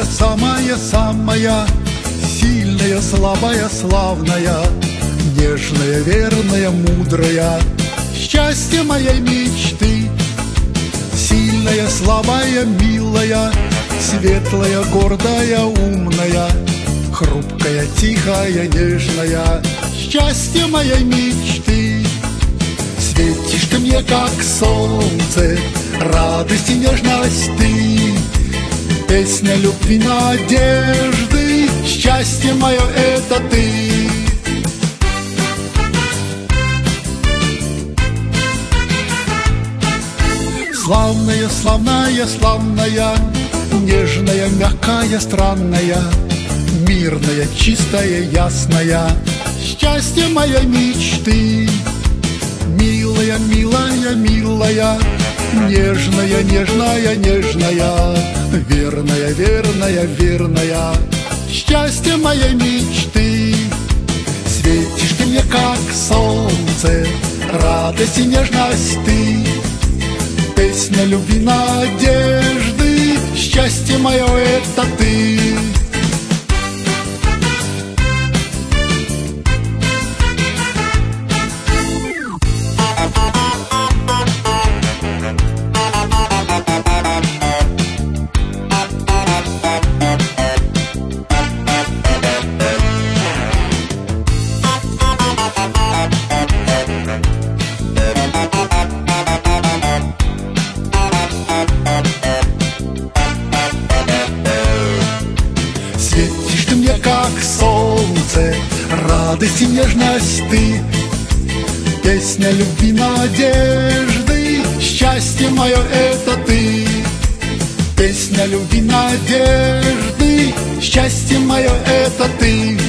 самая-самая, сильная, слабая, славная, нежная, верная, мудрая, счастье моей мечты. Сильная, слабая, милая, светлая, гордая, умная, хрупкая, тихая, нежная, счастье моей мечты. Светишь ты мне, как солнце, радость и нежность ты, песня любви, надежды, счастье мое — это ты. Славная, славная, славная, нежная, мягкая, странная, мирная, чистая, ясная, счастье моей мечты. Милая, милая, милая, нежная, нежная, нежная, верная, верная, верная, счастье моей мечты. Светишь ты мне, как солнце, радость и нежность ты, песня любви, надежды, счастье мое — это ты. Светишь ты мне, как солнце, радость и нежность ты, песня любви, надежды, счастье мое — это ты. Песня любви, надежды, счастье мое — это ты.